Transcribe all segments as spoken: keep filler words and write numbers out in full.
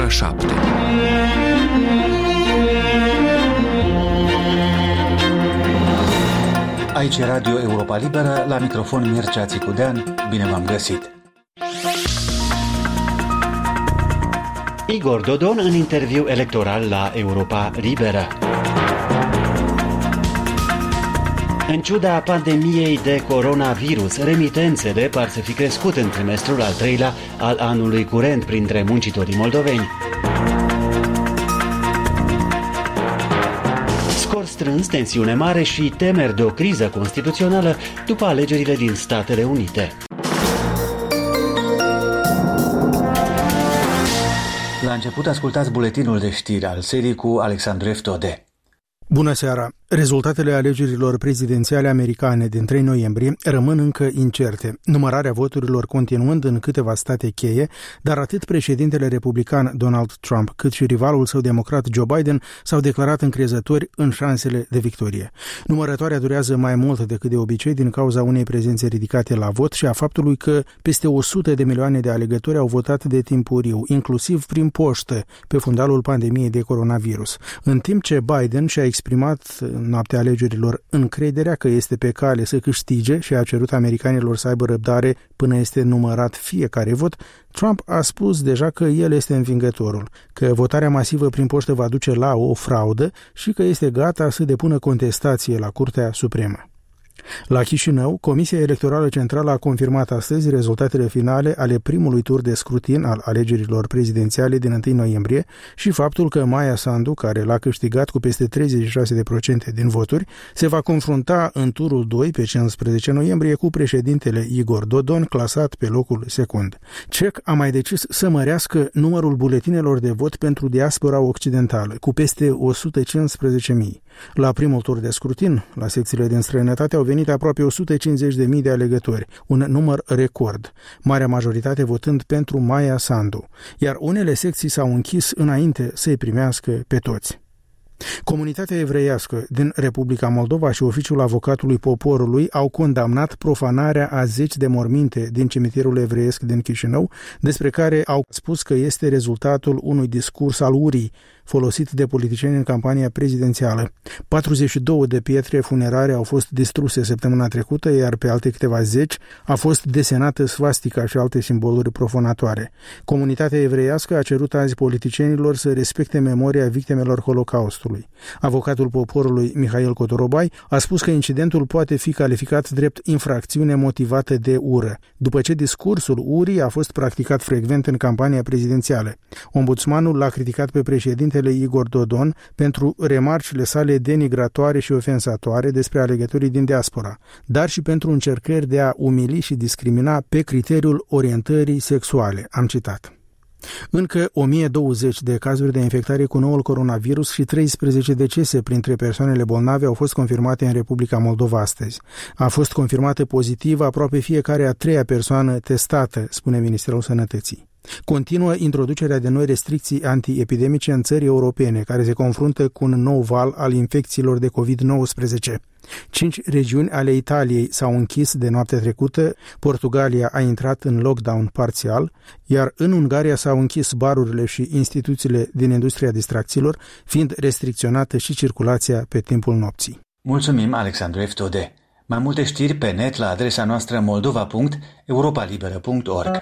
șapte. Aici e Radio Europa Liberă, la microfon Mircea Țicudean, bine v-am găsit! Igor Dodon în interviu electoral la Europa Liberă. În ciuda pandemiei de coronavirus, remitențele par să fi crescut în trimestrul al treilea al anului curent printre muncitorii moldoveni. Scor strâns, tensiune mare și temeri de o criză constituțională după alegerile din Statele Unite. La început ascultați buletinul de știri al serii cu Alexandru Eftode. Bună seara! Rezultatele alegerilor prezidențiale americane din trei noiembrie rămân încă incerte, numărarea voturilor continuând în câteva state cheie, dar atât președintele republican Donald Trump cât și rivalul său democrat Joe Biden s-au declarat încrezători în șansele de victorie. Numărătoarea durează mai mult decât de obicei din cauza unei prezențe ridicate la vot și a faptului că peste o sută de milioane de alegători au votat de timpuriu, inclusiv prin poștă, pe fundalul pandemiei de coronavirus. În timp ce Biden și-a exprimat în noaptea alegerilor încrederea că este pe cale să câștige și a cerut americanilor să aibă răbdare până este numărat fiecare vot, Trump a spus deja că el este învingătorul, că votarea masivă prin poștă va duce la o fraudă și că este gata să depună contestație la Curtea Supremă. La Chișinău, Comisia Electorală Centrală a confirmat astăzi rezultatele finale ale primului tur de scrutin al alegerilor prezidențiale din întâi noiembrie și faptul că Maia Sandu, care l-a câștigat cu peste treizeci și șase la sută din voturi, se va confrunta în turul doi pe cincisprezece noiembrie cu președintele Igor Dodon, clasat pe locul secund. C E C a mai decis să mărească numărul buletinelor de vot pentru diaspora occidentală, cu peste o sută cincisprezece mii. La primul tur de scrutin, la secțiile din străinătate, au venit aproape o sută cincizeci de mii de alegători, un număr record, marea majoritate votând pentru Maia Sandu, iar unele secții s-au închis înainte să-i primească pe toți. Comunitatea evreiască din Republica Moldova și Oficiul Avocatului Poporului au condamnat profanarea a zeci de morminte din cimitirul evreiesc din Chișinău, despre care au spus că este rezultatul unui discurs al urii folosit de politicieni în campania prezidențială. patruzeci și două de pietre funerare au fost distruse săptămâna trecută, iar pe alte câteva zeci a fost desenată svastica și alte simboluri profanatoare. Comunitatea evreiască a cerut azi politicienilor să respecte memoria victimelor Holocaustului. Avocatul Poporului Mihail Cotorobai a spus că incidentul poate fi calificat drept infracțiune motivată de ură, după ce discursul urii a fost practicat frecvent în campania prezidențială. Ombudsmanul l-a criticat pe președintele Igor Dodon pentru remarcile sale denigratoare și ofensatoare despre alegătorii din diaspora, dar și pentru încercări de a umili și discrimina pe criteriul orientării sexuale. Am citat. Încă o mie douăzeci de cazuri de infectare cu noul coronavirus și treisprezece decese printre persoanele bolnave au fost confirmate în Republica Moldova astăzi. A fost confirmată pozitivă aproape fiecare a treia persoană testată, spune Ministerul Sănătății. Continuă introducerea de noi restricții antiepidemice în țări europene, care se confruntă cu un nou val al infecțiilor de covid nouăsprezece. Cinci regiuni ale Italiei s-au închis de noaptea trecută, Portugalia a intrat în lockdown parțial, iar în Ungaria s-au închis barurile și instituțiile din industria distracțiilor, fiind restricționată și circulația pe timpul nopții. Mulțumim, Alexandru Eftode. Mai multe știri pe net la adresa noastră moldova punct europalibera punct org.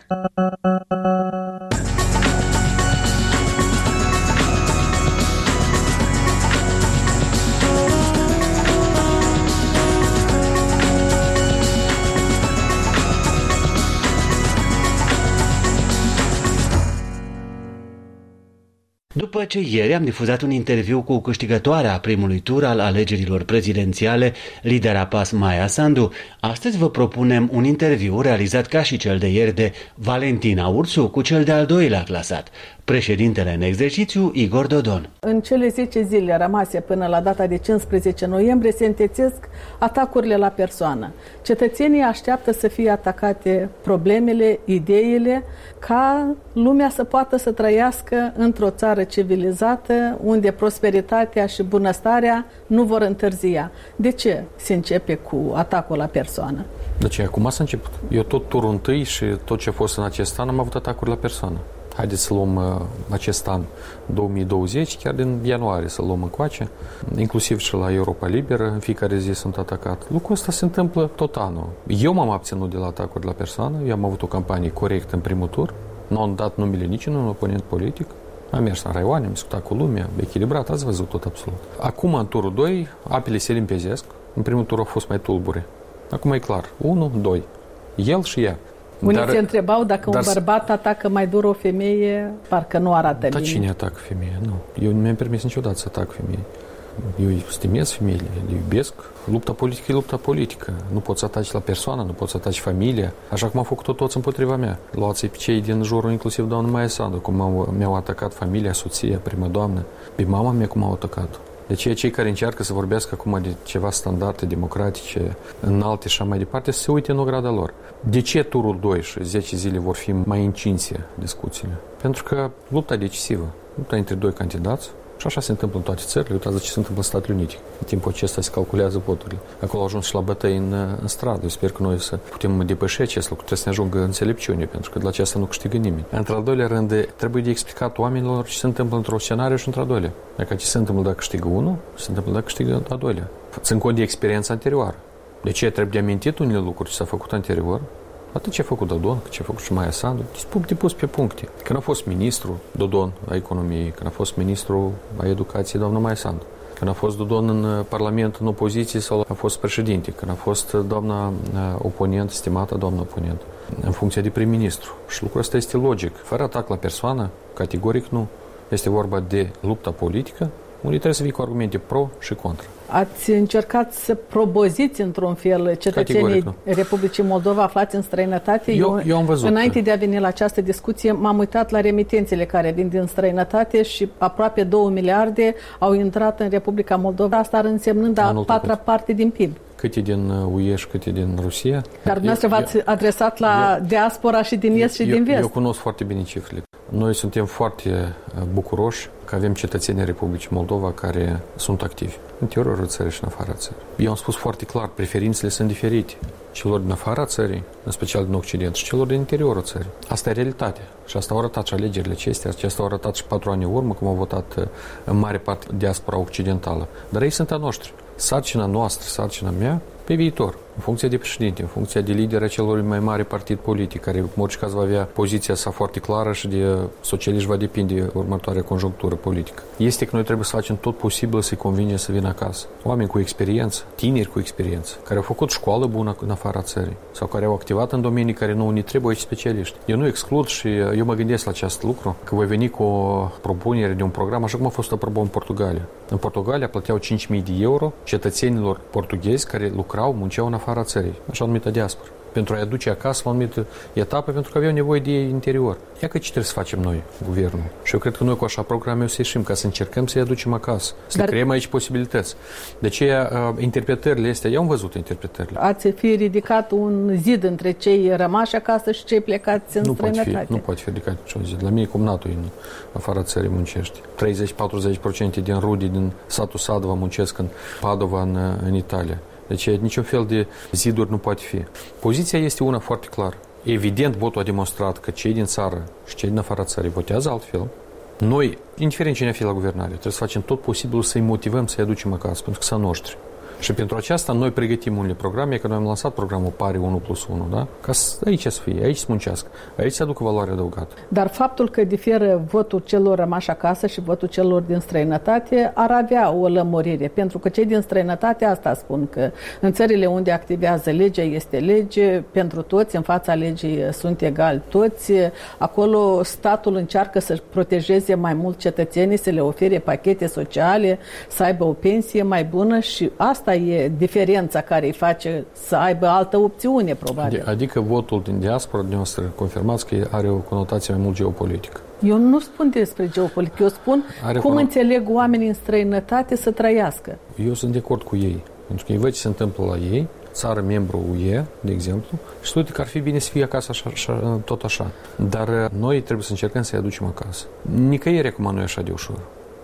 După ce ieri am difuzat un interviu cu câștigătoarea primului tur al alegerilor prezidențiale, lidera P A S Maia Sandu, astăzi vă propunem un interviu realizat ca și cel de ieri de Valentina Ursu cu cel de-al doilea clasat, președintele în exercițiu Igor Dodon. În cele zece zile rămase până la data de cincisprezece noiembrie se întețesc atacurile la persoană. Cetățenii așteaptă să fie atacate problemele, ideile, ca lumea să poată să trăiască într-o țară civilizată, unde prosperitatea și bunăstarea nu vor întârzia. De ce se începe cu atacul la persoană? De ce? Acum s-a început. Eu tot turul întâi și tot ce a fost în acest an am avut atacuri la persoană. Haideți să luăm acest an două mii douăzeci, chiar din ianuarie să luăm încoace, inclusiv și la Europa Liberă, în fiecare zi sunt atacat. Lucrul ăsta se întâmplă tot anul. Eu m-am abținut de la atacuri la persoană, eu am avut o campanie corectă în primul tur, nu am dat numele niciunui oponent politic, am mers în raioane, am discutat cu lumea, echilibrat, ați văzut tot absolut. Acum, în turul doi, apele se limpezesc, în primul tur au fost mai tulbure. Acum e clar, unu, doi, el și ea. Unii dar, se întrebau dacă dar, un bărbat atacă mai dur o femeie, parcă nu arată dar bine. Dar cine atacă femeie? Nu. Eu nu mi-am permis niciodată să atac femeie. Eu stimez femeile, le iubesc. Lupta politică e lupta politică. Nu poți să ataci la persoană, nu poți să ataci familia. Așa cum au făcut-o toți împotriva mea. Luați-i pe cei din jurul, inclusiv doamna Maia Sandu, cum au, mi-au atacat familia, soția, prima doamnă. Pe mama mea cum au atacat-o. Deci cei care încearcă să vorbească acum de ceva standarde democratice înalte și așa mai departe, să se uite în ograda lor. De ce turul doi și zece zile vor fi mai încinse discuțiile? Pentru că lupta decisivă, lupta între doi candidați, și așa se întâmplă în toate țările. Uitați ce se întâmplă în Statele Unite. În timpul acesta se calculează voturile. Acolo au ajuns și la bătăi în, în stradă. Eu sper că noi să putem depăși acest lucru. Trebuie să ne ajungă înțelepciune, pentru că de la aceasta nu câștigă nimeni. Într-al doilea rând, trebuie de explicat oamenilor ce se întâmplă într-un scenariu și într-al doilea. Dacă ce se întâmplă dacă câștigă unul, ce se întâmplă dacă câștigă al doilea. Țin cont de experiența anterioară. De ce trebuie de amintit unele lucruri ce s-a făcut anterior? Atât ce a făcut Dodon, cât ce a făcut și Maia Sandu, de pus pe puncte. Când a fost ministru Dodon a economiei, când a fost ministru a educației doamna Maia Sandu, când a fost Dodon în Parlament în opoziție sau a fost președinte, când a fost doamna oponent, stimată doamna oponent, în funcție de prim-ministru. Și lucrul ăsta este logic. Fără atac la persoană, categoric nu. Este vorba de lupta politică, unde trebuie să vii cu argumente pro și contra. Ați încercat să proboziți într-un fel cetățenii Republicii Moldova aflați în străinătate? Eu, eu am văzut. Înainte de a veni la această discuție, m-am uitat la remitențele care vin din străinătate și aproape două miliarde au intrat în Republica Moldova. Asta ar însemnând a patra parte din P I B. Câte din U E și câte din Rusia. Dar dumneavoastră v-ați adresat la eu, diaspora și din est și eu, din vest. Eu cunosc foarte bine cifrele. Noi suntem foarte bucuroși că avem cetățenii Republicii Moldova care sunt activi în interiorul țării și în afara țării. Eu am spus foarte clar, preferințele sunt diferite celor din afara țării, în special din Occident, și celor din interiorul țării. Asta e realitatea. Și asta au arătat și alegerile acestea, acestea au arătat și patru ani în urmă, cum au votat în mare parte diaspora occidentală. Dar ei sunt a noștri. Sarcina noastră, sarcina mea, pe viitor, în funcție de președinte, în funcție de lider a celor mai mare partid politic, care în orice caz va avea poziția sa foarte clară și de socialiști va depinde următoarea conjunctură politică. Este că noi trebuie să facem tot posibil să-i convingem să vină acasă. Oameni cu experiență, tineri cu experiență, care au făcut școală bună în afara țării sau care au activat în domenii care nouă ne trebuie aici specialiști. Eu nu exclud și eu mă gândesc la acest lucru, că voi veni cu o propunere de un program, așa cum a fost aprobat în Portugalia. În Portugalia plăteau cinci mii de euro cetățenilor portughezi care lucrau, munceau în afara țării, așa numită diaspora, pentru a-i aduce acasă la o anumită etapă, pentru că aveau nevoie de ei interior. Ia că ce trebuie să facem noi, guvernul? Și eu cred că noi cu așa programe o să ieșim, ca să încercăm să-i aducem acasă, să Dar... creăm aici posibilități. De aceea, interpretările astea, eu am văzut interpretările. Ați fi ridicat un zid între cei rămași acasă și cei plecați în nu străinătate? Poate fi, nu poate fi ridicat niciun zid. La mine cumnatul în afara țării muncești. treizeci-patruzeci la sută din rudii din satul Sadova muncesc în Padova, în, în Italia. Deci niciun fel de ziduri nu poate fi. Poziția este una foarte clară. Evident, votul a demonstrat că cei din țară și cei din afara țării votează altfel. Noi, indiferent cine a fi la guvernare, trebuie să facem tot posibilul să-i motivăm, să-i aducem acasă, pentru că sunt noștri. Și pentru aceasta noi pregătim unele programe, că noi am lansat programul Pari unu plus unu, da? Ca să, aici să fie, aici să muncească, aici să aducă valoare adăugată. Dar faptul că diferă votul celor rămași acasă și votul celor din străinătate ar avea o lămurire, pentru că cei din străinătate asta spun, că în țările unde activează legea este lege, pentru toți, în fața legii sunt egali toți, acolo statul încearcă să protejeze mai mult cetățenii, să le ofere pachete sociale, să aibă o pensie mai bună și asta Asta e diferența care îi face să aibă altă opțiune, probabil. Adică votul din diaspora noastră, confirmați că are o conotație mai mult geopolitică. Eu nu spun despre geopolitică, eu spun are cum conot... înțeleg oamenii în străinătate să trăiască. Eu sunt de acord cu ei, pentru că ei văd ce se întâmplă la ei, țară membru U E, de exemplu, și spune că ar fi bine să fie acasă așa, așa, tot așa. Dar noi trebuie să încercăm să-i aducem acasă. Nicăieri acum nu e așa de ușor.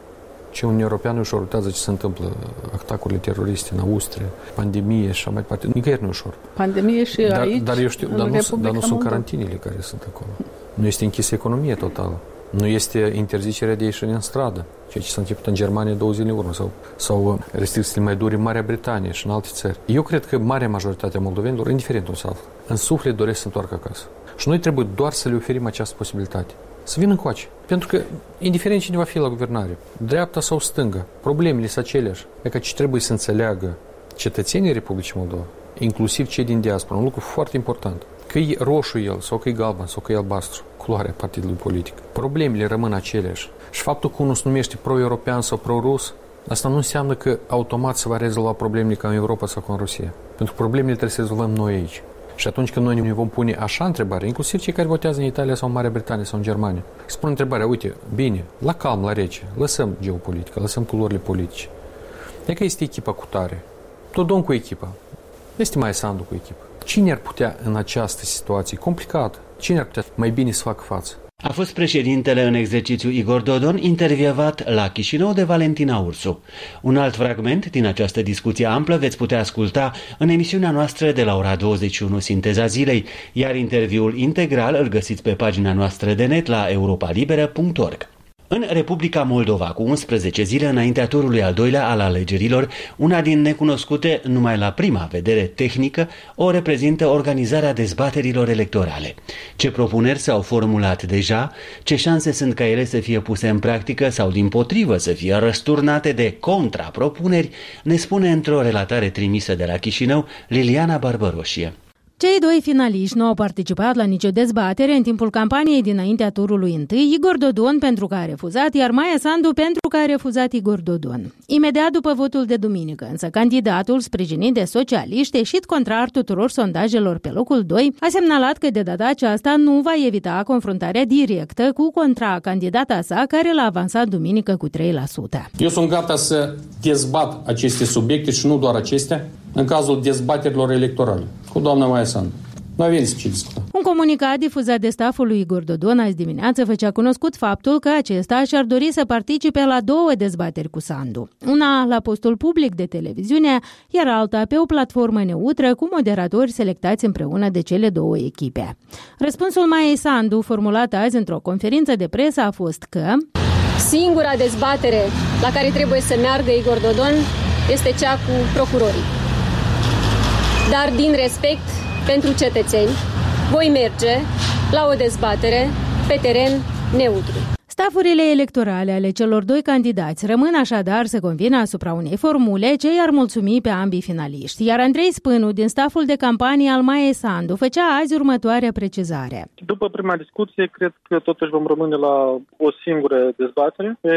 Ce un european ușor uitează ce se întâmplă, atacurile teroriste în Austria, pandemie și așa mai departe. Nicăieri nu ușor. Pandemie și dar, aici, dar eu știu, dar nu, dar nu sunt carantinele care sunt acolo. Nu este închisă economia totală. Nu este interzicerea de ieșire în stradă, ceea ce s-a început în Germania două zile în urmă, sau, sau restricțiile mai dure în Marea Britanie și în alte țări. Eu cred că marea majoritate a moldovenilor, indiferent un sau în suflet doresc să se întoarcă acasă. Și noi trebuie doar să le oferim această posibilitate. Să vină încoace. Pentru că, indiferent cine va fi la guvernare, dreapta sau stânga, problemele sunt aceleași. Adică ce trebuie să înțeleagă cetățenii Republicii Moldova, inclusiv cei din diaspora, un lucru foarte important. Că e roșu el, sau că e galben, sau că e albastru, culoarea partidului politic. Problemele rămân aceleași. Și faptul că unul se numește pro-european sau pro-rus, asta nu înseamnă că automat se va rezolva problemele ca în Europa sau ca în Rusia. Pentru că problemele trebuie să rezolvăm noi aici. Și atunci când noi ne vom pune așa întrebare, inclusiv cei care votează în Italia sau în Marea Britanie sau în Germania, spun întrebarea, uite, bine, la calm, la rece, lăsăm geopolitica, lăsăm culorile politice. E că este echipa cu tare. Dodon cu echipa. Este Maia Sandu cu echipa. Cine ar putea în această situație complicată, cine ar putea mai bine să facă față? A fost președintele în exercițiu Igor Dodon, intervievat la Chișinău de Valentina Ursu. Un alt fragment din această discuție amplă veți putea asculta în emisiunea noastră de la ora douăzeci și unu Sinteza Zilei, iar interviul integral îl găsiți pe pagina noastră de net la europa liberă punct org. În Republica Moldova, cu unsprezece zile înaintea turului al doilea al alegerilor, una din necunoscute numai la prima vedere tehnică o reprezintă organizarea dezbaterilor electorale. Ce propuneri s-au formulat deja, ce șanse sunt ca ele să fie puse în practică sau dimpotrivă să fie răsturnate de contrapropuneri, ne spune într-o relatare trimisă de la Chișinău Liliana Barbăroșie. Cei doi finaliști nu au participat la nicio dezbatere în timpul campaniei dinaintea turului întâi, Igor Dodon pentru că a refuzat, iar Maia Sandu pentru că a refuzat Igor Dodon. Imediat după votul de duminică, însă candidatul, sprijinit de socialiști, ieșit contrar tuturor sondajelor pe locul doi, a semnalat că de data aceasta nu va evita confruntarea directă cu contracandidata sa, care l-a avansat duminică cu trei la sută. Eu sunt gata să dezbat aceste subiecte și nu doar acestea, în cazul dezbaterilor electorale, cu doamna Maia Sandu. Noi avem ce discuta. Un comunicat difuzat de staful lui Igor Dodon azi dimineață făcea cunoscut faptul că acesta și-ar dori să participe la două dezbateri cu Sandu. Una la postul public de televiziune, iar alta pe o platformă neutră cu moderatori selectați împreună de cele două echipe. Răspunsul Maiei Sandu, formulat azi într-o conferință de presă, a fost că singura dezbatere la care trebuie să meargă Igor Dodon este cea cu procurorii. Dar din respect pentru cetățeni, voi merge la o dezbatere pe teren neutru. Stafurile electorale ale celor doi candidați rămân așadar să convină asupra unei formule ce i-ar mulțumi pe ambii finaliști, iar Andrei Spânu, din staful de campanie al Maiei Sandu, făcea azi următoarea precizare. După prima discuție, cred că totuși vom rămâne la o singură dezbatere, pe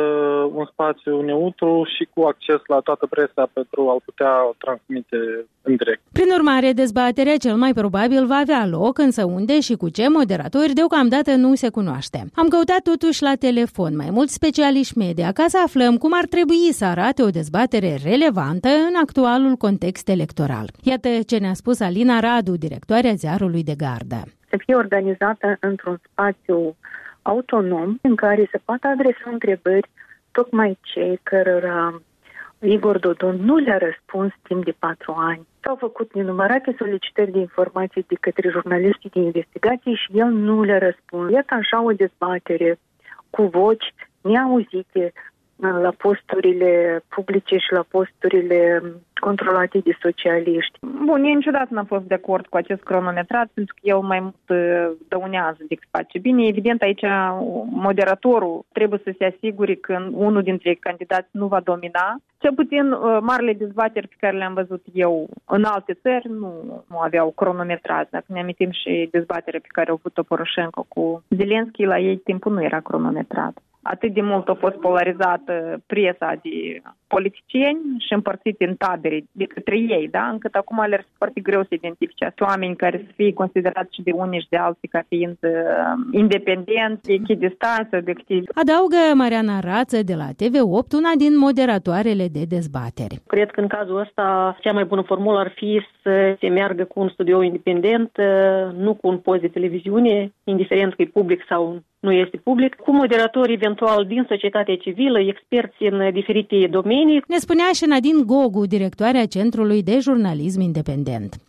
un spațiu neutru și cu acces la toată presa pentru a putea transmite în direct. Prin urmare, dezbaterea cel mai probabil va avea loc, însă unde și cu ce moderatori deocamdată nu se cunoaște. Am căutat totuși la telefon mai mulți specialiști media ca să aflăm cum ar trebui să arate o dezbatere relevantă în actualul context electoral. Iată ce ne-a spus Alina Radu, directoarea ziarului De Gardă. Să fie organizată într-un spațiu autonom în care se poate adresa întrebări tocmai cei cărora Igor Dodon nu le-a răspuns timp de patru ani. S-au făcut nenumărate solicitări de informații de către jurnaliștii de investigație și el nu le-a răspuns. Iată așa o dezbatere cu voci neauzite la posturile publice și la posturile controlate de socialiști. Bun, eu niciodată n-am fost de acord cu acest cronometrat, pentru că el mai mult dăunează decât face bine. Evident, aici moderatorul trebuie să se asigure că unul dintre candidați nu va domina. Cel puțin marile dezbateri pe care le-am văzut eu în alte țări nu, nu aveau cronometrat. Dacă ne amintim și dezbaterea pe care a avut-o Poroșenko cu Zelenski, la ei timpul nu era cronometrat. Atât de mult a fost polarizată presa de politicieni și împărțiți în tabere de către ei, da? Încât acum le este foarte greu să identifice oameni care să fie considerați și de unii și de alții ca fiind uh, independenți, echidistanți, obiectivi. Adaugă Mariana Rață de la T V opt, una din moderatoarele de dezbateri. Cred că în cazul ăsta cea mai bună formulă ar fi să se meargă cu un studio independent, nu cu un post de televiziune, indiferent că e public sau nu este public, cu moderatori eventual din societatea civilă, experți în diferite domenii. Ne spunea și Nadine Gogu, directoarea Centrului de Jurnalism Independent.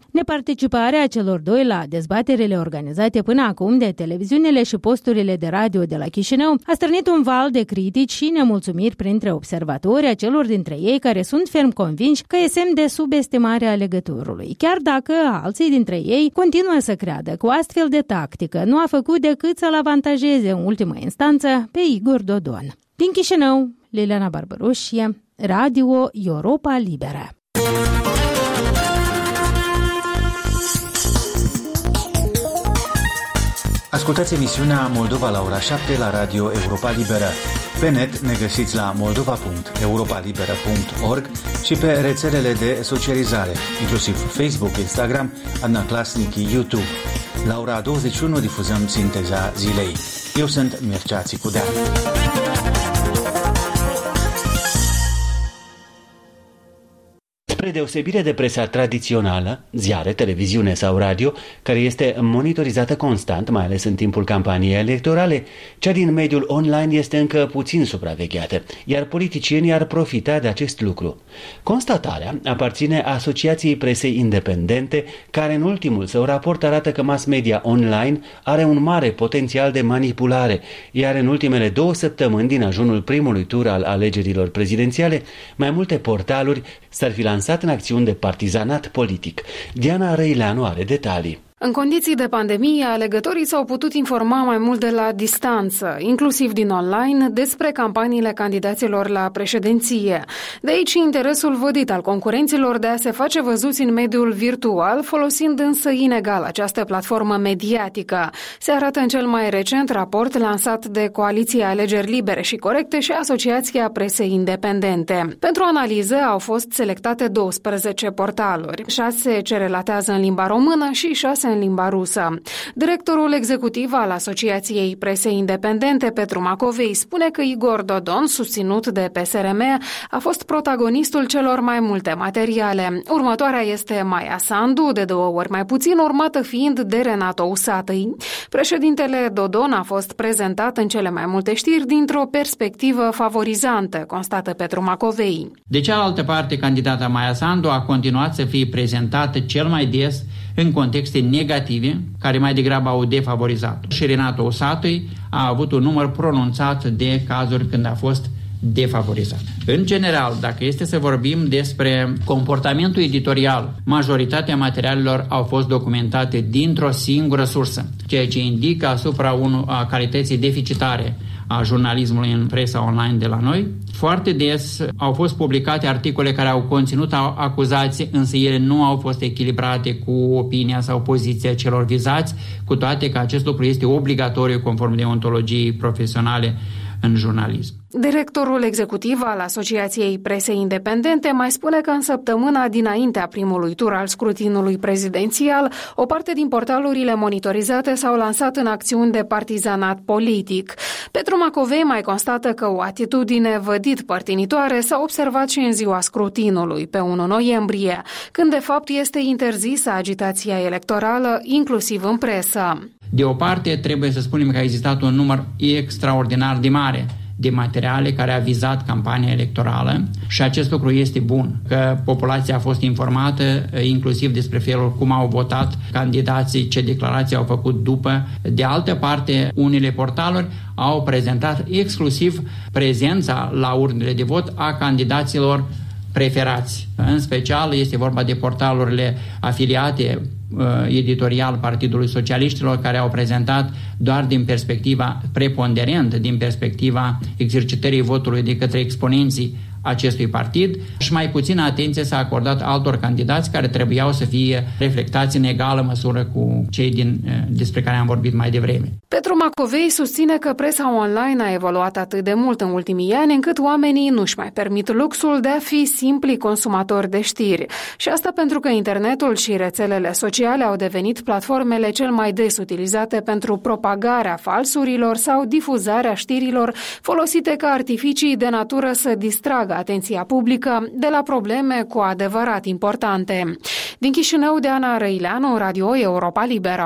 Neparticiparea celor doi la dezbaterile organizate până acum de televiziunile și posturile de radio de la Chișinău a stârnit un val de critici și nemulțumiri printre observatori, a celor dintre ei care sunt ferm convinși că e semn de subestimare a legăturului, chiar dacă alții dintre ei continuă să creadă că o astfel de tactică nu a făcut decât să-l avantajeze în ultimă instanță pe Igor Dodon. Din Chișinău, Liliana Barbaroșie, Radio Europa Liberă. Ascultați emisiunea Moldova la ora șapte la Radio Europa Liberă. Pe net ne găsiți la moldova punct europa liberă punct org și pe rețelele de socializare, inclusiv Facebook, Instagram, Adnaclasnici, YouTube. La ora douăzeci și unu difuzăm sinteza zilei. Eu sunt Mircea Țicudea. Spre deosebire de presa tradițională, ziare, televiziune sau radio, care este monitorizată constant, mai ales în timpul campaniei electorale, cea din mediul online este încă puțin supravegheată, iar politicienii ar profita de acest lucru. Constatarea aparține Asociației Presei Independente, care în ultimul său raport arată că mass media online are un mare potențial de manipulare, iar în ultimele două săptămâni din ajunul primului tur al alegerilor prezidențiale, mai multe portaluri s-ar fi lansat în acțiuni de partizanat politic. Diana Răileanu are detalii. În condiții de pandemie, alegătorii s-au putut informa mai mult de la distanță, inclusiv din online, despre campaniile candidaților la președinție. De aici interesul vădit al concurenților de a se face văzuți în mediul virtual, folosind însă inegal această platformă mediatică. Se arată în cel mai recent raport lansat de Coaliția Alegeri Libere și Corecte și Asociația Presei Independente. Pentru analiză au fost selectate douăsprezece portaluri, șase ce relatează în limba română și șase în limba rusă. Directorul executiv al Asociației Presei Independente, Petru Macovei, spune că Igor Dodon, susținut de P S R M, a fost protagonistul celor mai multe materiale. Următoarea este Maia Sandu, de două ori mai puțin, urmată fiind de Renato Usatăi. Președintele Dodon a fost prezentat în cele mai multe știri dintr-o perspectivă favorizantă, constată Petru Macovei. De cealaltă parte, candidata Maia Sandu a continuat să fie prezentată cel mai des în contexte negative, care mai degrabă au defavorizat. Și Renato Usatăi a avut un număr pronunțat de cazuri când a fost defavorizat. În general, dacă este să vorbim despre comportamentul editorial, majoritatea materialelor au fost documentate dintr-o singură sursă, ceea ce indică asupra unu, a calității deficitare a jurnalismului în presa online de la noi. Foarte des au fost publicate articole care au conținut acuzații, însă ele nu au fost echilibrate cu opinia sau poziția celor vizați, cu toate că acest lucru este obligatoriu conform deontologiei profesionale în jurnalism. Directorul executiv al Asociației Presei Independente mai spune că în săptămâna dinaintea primului tur al scrutinului prezidențial, o parte din portalurile monitorizate s-au lansat în acțiuni de partizanat politic. Petru Macovei mai constată că o atitudine vădit părtinitoare s-a observat și în ziua scrutinului, pe unu noiembrie, când de fapt este interzisă agitația electorală, inclusiv în presă. De o parte, trebuie să spunem că a existat un număr extraordinar de mare de materiale care a vizat campania electorală și acest lucru este bun, că populația a fost informată inclusiv despre felul cum au votat candidații, ce declarații au făcut după. De altă parte, unele portaluri au prezentat exclusiv prezența la urnele de vot a candidaților preferați. În special este vorba de portalurile afiliate editorial Partidului Socialiștilor, care au prezentat doar din perspectiva preponderent, din perspectiva exercitării votului de către exponenții acestui partid și mai puțină atenție s-a acordat altor candidați care trebuiau să fie reflectați în egală măsură cu cei din, despre care am vorbit mai devreme. Petru Macovei susține că presa online a evoluat atât de mult în ultimii ani încât oamenii nu-și mai permit luxul de a fi simpli consumatori de știri. Și asta pentru că internetul și rețelele sociale au devenit platformele cel mai des utilizate pentru propagarea falsurilor sau difuzarea știrilor folosite ca artificii de natură să distragă atenția publică de la probleme cu adevărat importante. Din Chișinău, Diana Răileanu, Radio Europa Liberă.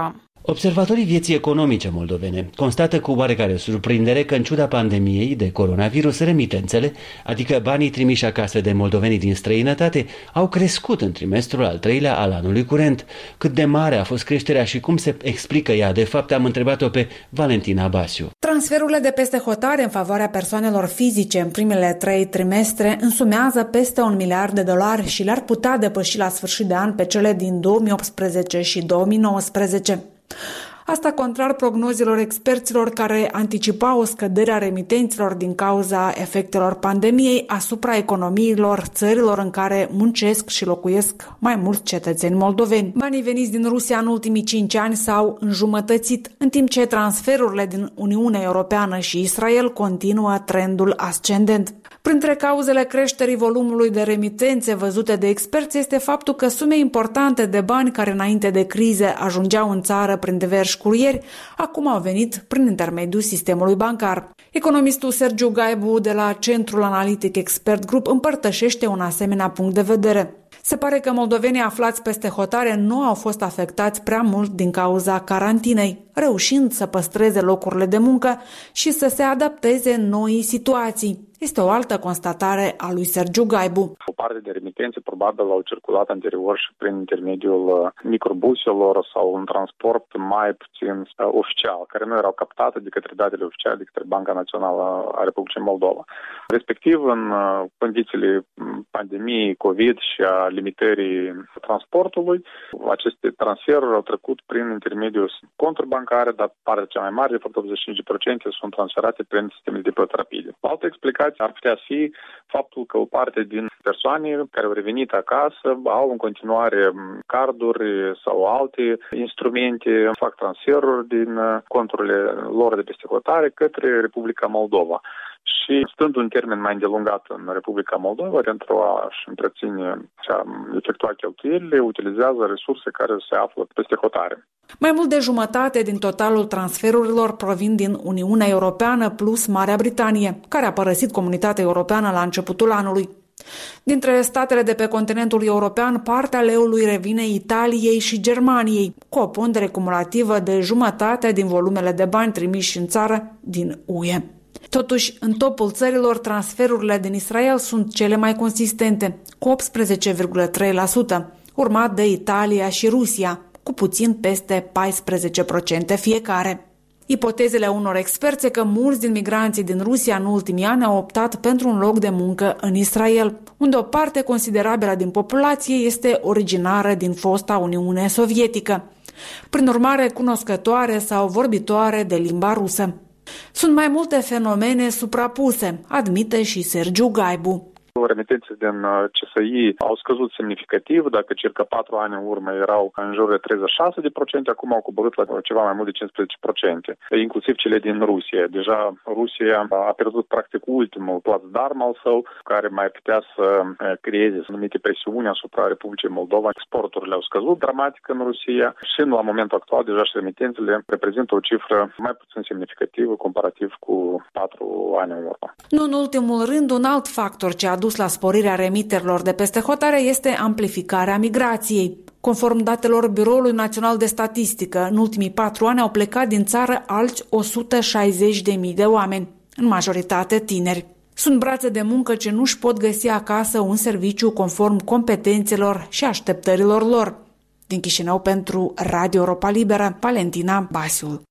Observatorii vieții economice moldovene constată cu oarecare surprindere că, în ciuda pandemiei de coronavirus, remitențele, adică banii trimiși acasă de moldovenii din străinătate, au crescut în trimestrul al treilea al anului curent. Cât de mare a fost creșterea și cum se explică ea, de fapt, am întrebat-o pe Valentina Basiu. Transferurile de peste hotare în favoarea persoanelor fizice în primele trei trimestre însumează peste un miliard de dolari și le-ar putea depăși la sfârșit de an pe cele din două mii optsprezece și două mii nouăsprezece. Asta contrar prognozilor experților care anticipau o scădere a remitenților din cauza efectelor pandemiei asupra economiilor țărilor în care muncesc și locuiesc mai mulți cetățeni moldoveni. Banii veniți din Rusia în ultimii cinci ani s-au înjumătățit, în timp ce transferurile din Uniunea Europeană și Israel continuă trendul ascendent. Printre cauzele creșterii volumului de remitențe văzute de experți este faptul că sume importante de bani care înainte de crize ajungeau în țară prin diversi curieri, acum au venit prin intermediul sistemului bancar. Economistul Sergiu Gaibu de la Centrul Analitic Expert Group împărtășește un asemenea punct de vedere. Se pare că moldovenii aflați peste hotare nu au fost afectați prea mult din cauza carantinei, reușind să păstreze locurile de muncă și să se adapteze noii situații. Este o altă constatare a lui Sergiu Gaibu. O parte de remitențe probabil au circulat anterior și prin intermediul microbuselor sau un transport mai puțin oficial, care nu erau captate de către datele oficiale de către Banca Națională a Republicii Moldova. Respectiv, în condițiile pandemiei COVID și a limitării transportului, aceste transferuri au trecut prin intermediul conturi bancare, dar partea cea mai mare, de fapt optzeci și cinci la sută, sunt transferate prin sistemele de plăți rapide. O altă explicație ar putea fi faptul că o parte din persoane care au revenit acasă au în continuare carduri sau alte instrumente, fac transferuri din conturile lor de peste hotare către Republica Moldova. Și stând un termen mai îndelungat în Republica Moldova, pentru a-și întreține și a efectua cheltuielile, utilizează resurse care se află peste hotare. Mai mult de jumătate din totalul transferurilor provin din Uniunea Europeană plus Marea Britanie, care a părăsit Comunitatea Europeană la începutul anului. Dintre statele de pe continentul european, partea leului revine Italiei și Germaniei, cu o pondere cumulativă de jumătate din volumele de bani trimiși în țară din U E. Totuși, în topul țărilor, transferurile din Israel sunt cele mai consistente, cu optsprezece virgulă trei la sută, urmat de Italia și Rusia, cu puțin peste paisprezece la sută fiecare. Ipotezele unor experți că mulți din migranții din Rusia în ultimii ani au optat pentru un loc de muncă în Israel, unde o parte considerabilă din populație este originară din fosta Uniune Sovietică, prin urmare cunoscătoare sau vorbitoare de limba rusă. Sunt mai multe fenomene suprapuse, admite și Sergiu Gaibu. Remitențe din C S I au scăzut semnificativ, dacă circa patru ani în urmă erau în jur de treizeci și șase la sută, acum au coborât la ceva mai mult de cincisprezece la sută, inclusiv cele din Rusia. Deja Rusia a pierdut practic ultimul placdarm al său, care mai putea să creeze anumite presiuni asupra Republicii Moldova. Exporturile au scăzut dramatic în Rusia și la momentul actual deja și remitențele reprezintă o cifră mai puțin semnificativă comparativ cu patru ani în urmă. Nu în ultimul rând, un alt factor ce a dus la sporirea remiterilor de peste hotare este amplificarea migrației. Conform datelor Biroului Național de Statistică, în ultimii patru ani au plecat din țară alți o sută șaizeci de mii de oameni, în majoritate tineri. Sunt brațe de muncă ce nu-și pot găsi acasă un serviciu conform competențelor și așteptărilor lor. Din Chișinău pentru Radio Europa Liberă, Valentina Basiu.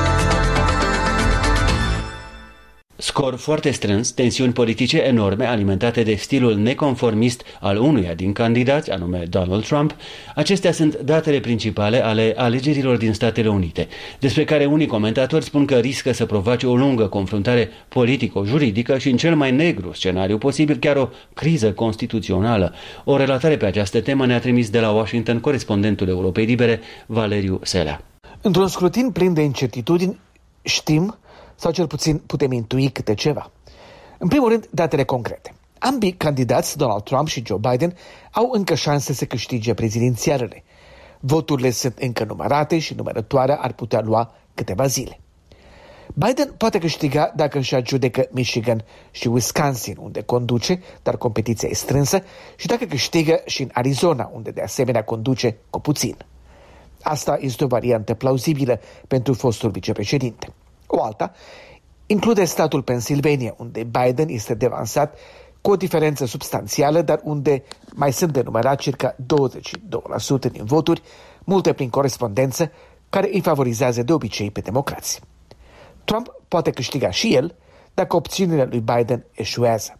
Scor foarte strâns, tensiuni politice enorme alimentate de stilul neconformist al unuia din candidați, anume Donald Trump, acestea sunt datele principale ale alegerilor din Statele Unite, despre care unii comentatori spun că riscă să provoace o lungă confruntare politico-juridică și, în cel mai negru scenariu posibil, chiar o criză constituțională. O relatare pe această temă ne-a trimis de la Washington corespondentul Europei Libere, Valeriu Selea. Într-un scrutin plin de incertitudini, știm sau cel puțin putem intui câte ceva. În primul rând, datele concrete. Ambii candidați, Donald Trump și Joe Biden, au încă șanse să câștige prezidențialele. Voturile sunt încă numărate și numărătoarea ar putea lua câteva zile. Biden poate câștiga dacă își adjudecă Michigan și Wisconsin, unde conduce, dar competiția e strânsă, și dacă câștigă și în Arizona, unde de asemenea conduce cu puțin. Asta este o variantă plauzibilă pentru fostul vicepreședinte. O alta include statul Pennsylvania, unde Biden este devansat cu o diferență substanțială, dar unde mai sunt de numărat circa douăzeci și doi la sută din voturi, multe prin corespondență, care îi favorizează de obicei pe democrați. Trump poate câștiga și el dacă opțiunile lui Biden eșuează.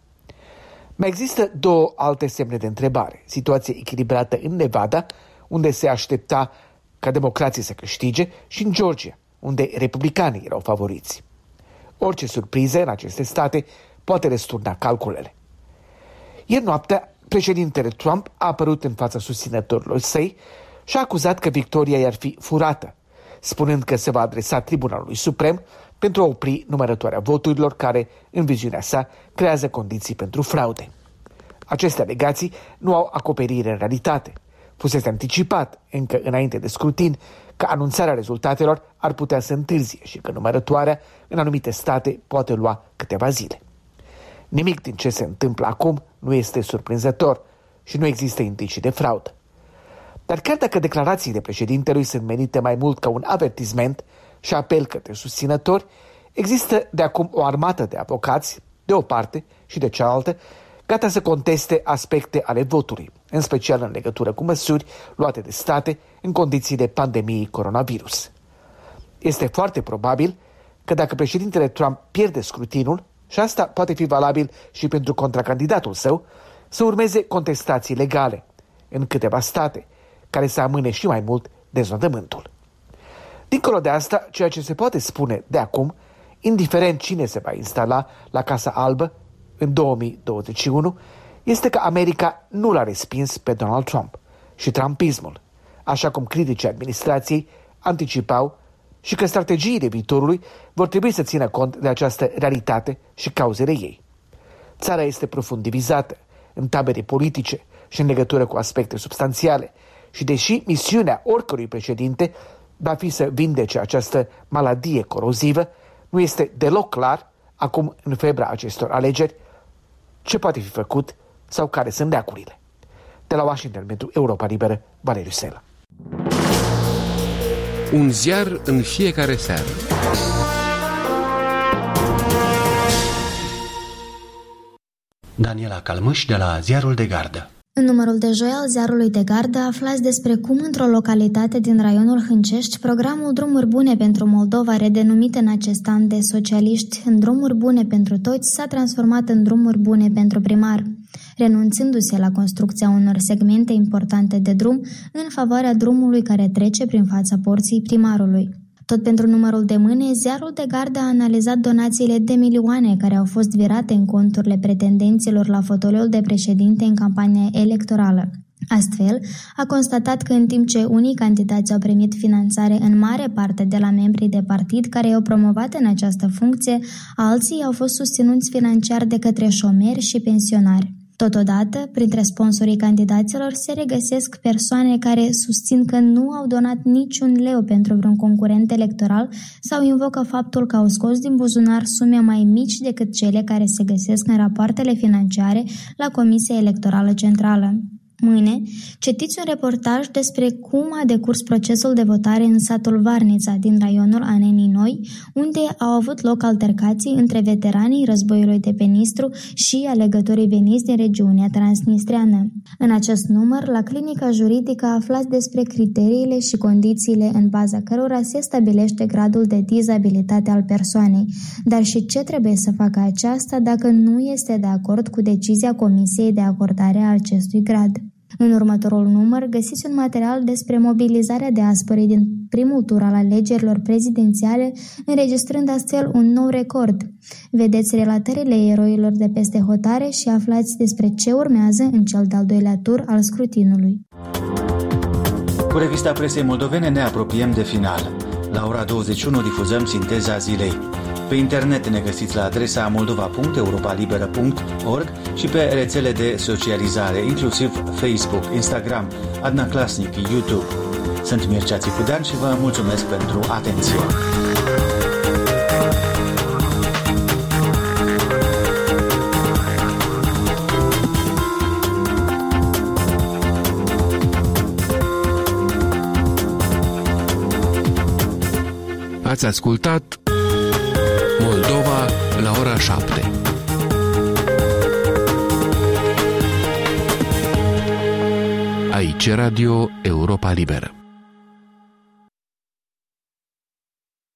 Mai există două alte semne de întrebare. Situație echilibrată în Nevada, unde se aștepta ca democrații să câștige, și în Georgia, unde republicanii erau favoriți. Orice surpriză în aceste state poate răsturna calculele. Ieri noaptea, președintele Trump a apărut în fața susținătorilor săi și a acuzat că victoria i-ar fi furată, spunând că se va adresa Tribunalului Suprem pentru a opri numărătoarea voturilor care, în viziunea sa, creează condiții pentru fraude. Aceste alegații nu au acoperire în realitate. Fusese anticipat, încă înainte de scrutin, că anunțarea rezultatelor ar putea să întârzie și că numărătoarea în anumite state poate lua câteva zile. Nimic din ce se întâmplă acum nu este surprinzător și nu există indicii de fraudă. Dar chiar dacă declarațiile președintelui sunt menite mai mult ca un avertisment și apel către susținători, există de acum o armată de avocați, de o parte și de cealaltă, gata să conteste aspecte ale votului, în special în legătură cu măsuri luate de state în condițiile pandemiei coronavirus. Este foarte probabil că dacă președintele Trump pierde scrutinul, și asta poate fi valabil și pentru contracandidatul său, să urmeze contestații legale în câteva state, care să amâne și mai mult deznodământul. Dincolo de asta, ceea ce se poate spune de acum, indiferent cine se va instala la Casa Albă în două mii douăzeci și unu, este că America nu l-a respins pe Donald Trump și trumpismul, așa cum criticii administrației anticipau, și că strategiile viitorului vor trebui să țină cont de această realitate și cauzele ei. Țara este profund divizată în tabere politice și în legătură cu aspecte substanțiale și deși misiunea oricărui președinte va fi să vindece această maladie corozivă, nu este deloc clar, acum în febra acestor alegeri, ce poate fi făcut sau care sunt deacurile. De la Washington pentru Europa Liberă, Valeriu Sela. Un ziar în fiecare seară. Daniela Calmâș de la Ziarul de Gardă. În numărul de joi al Ziarului de Gardă aflați despre cum într-o localitate din raionul Hâncești, programul Drumuri Bune pentru Moldova, redenumit în acest an de socialiști în Drumuri Bune pentru Toți, s-a transformat în Drumuri Bune pentru Primar, renunțându-se la construcția unor segmente importante de drum în favoarea drumului care trece prin fața porții primarului. Tot pentru numărul de mâine, Ziarul de Gardă a analizat donațiile de milioane care au fost virate în conturile pretendenților la fotoliul de președinte în campania electorală. Astfel, a constatat că în timp ce unii candidați au primit finanțare în mare parte de la membrii de partid care i-au promovat în această funcție, alții au fost susținuți financiar de către șomeri și pensionari. Totodată, printre sponsorii candidaților se regăsesc persoane care susțin că nu au donat niciun leu pentru vreun concurent electoral sau invocă faptul că au scos din buzunar sume mai mici decât cele care se găsesc în rapoartele financiare la Comisia Electorală Centrală. Mâine, citiți un reportaj despre cum a decurs procesul de votare în satul Varnița din raionul Anenii Noi, unde au avut loc altercații între veteranii războiului de pe Nistru și alegătorii veniți din regiunea transnistreană. În acest număr, la clinica juridică aflați despre criteriile și condițiile în baza cărora se stabilește gradul de dizabilitate al persoanei, dar și ce trebuie să facă aceasta dacă nu este de acord cu decizia Comisiei de acordare a acestui grad. În următorul număr găsiți un material despre mobilizarea diasporei din primul tur al alegerilor prezidențiale, înregistrând astfel un nou record. Vedeți relatările eroilor de peste hotare și aflați despre ce urmează în cel de-al doilea tur al scrutinului. Cu revista presei moldovene ne apropiem de final. La ora douăzeci și unu difuzăm sinteza zilei. Pe internet ne găsiți la adresa moldova punct europalibera punct org și pe rețele de socializare, inclusiv Facebook, Instagram, Adna Klasnic, YouTube. Sunt Mircea Țicudean și vă mulțumesc pentru atenție. Ați ascultat Moldova la ora șapte. Aici Radio Europa Liberă.